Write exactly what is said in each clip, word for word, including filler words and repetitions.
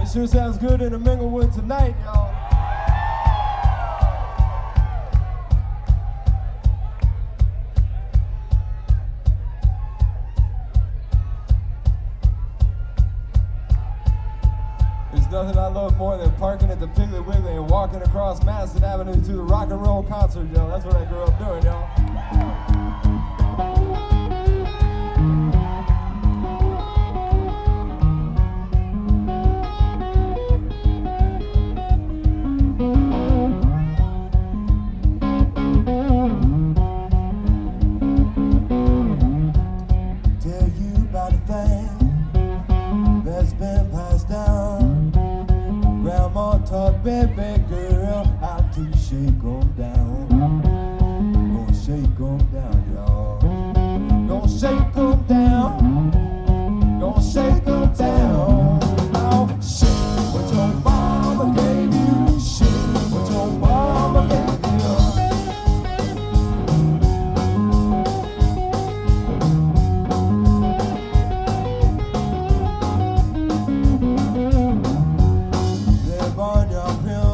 sure sounds good in the Minglewood tonight, y'all. There's nothing I love more than parking at the Piggly Wiggly and walking across Madison Avenue to the rock and roll concert, yo. That's what I grew up doing, y'all. Baby girl, how to shake 'em down. Gonna shake 'em down, y'all. Gonna shake 'em down. Gonna shake 'em down. Now shake what your mama gave you. Shake what your mama gave you. Live on your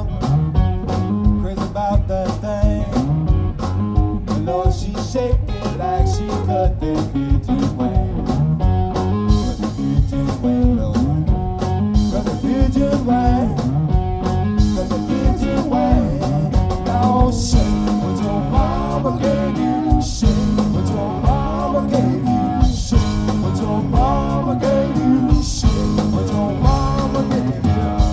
shake it like she cut the pigeon wing. Cut the pigeon wing, Lord. Cut the pigeon wing. Cut the pigeon wing. Now shake what your mama gave you. Shake what your mama gave you. Shake what your mama gave you. Shake what your mama gave you.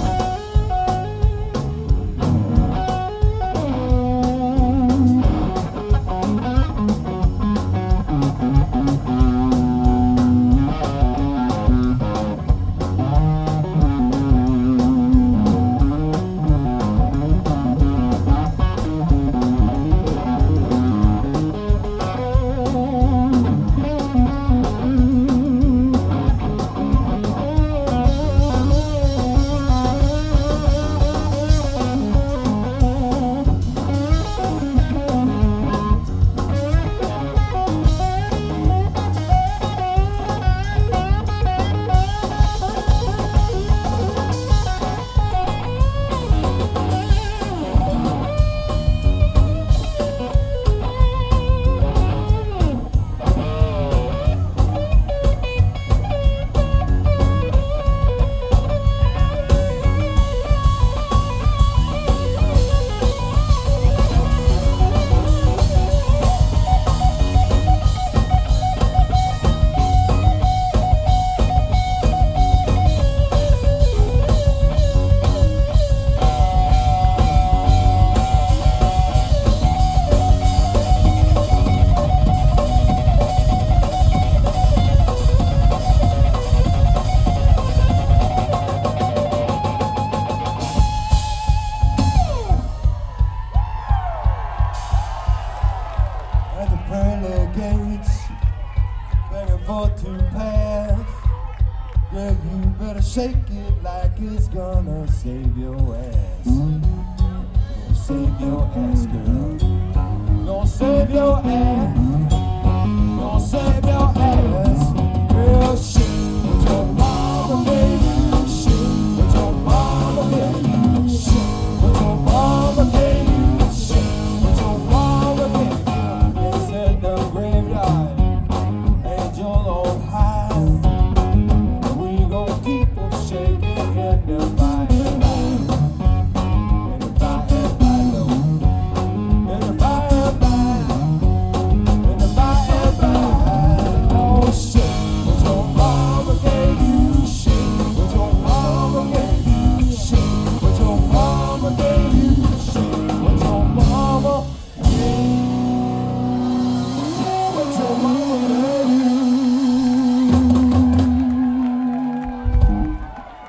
At the pearly gates, begging for to pass. Girl, you better shake it like it's gonna save your ass. Gonna save your ass, girl. Gonna save your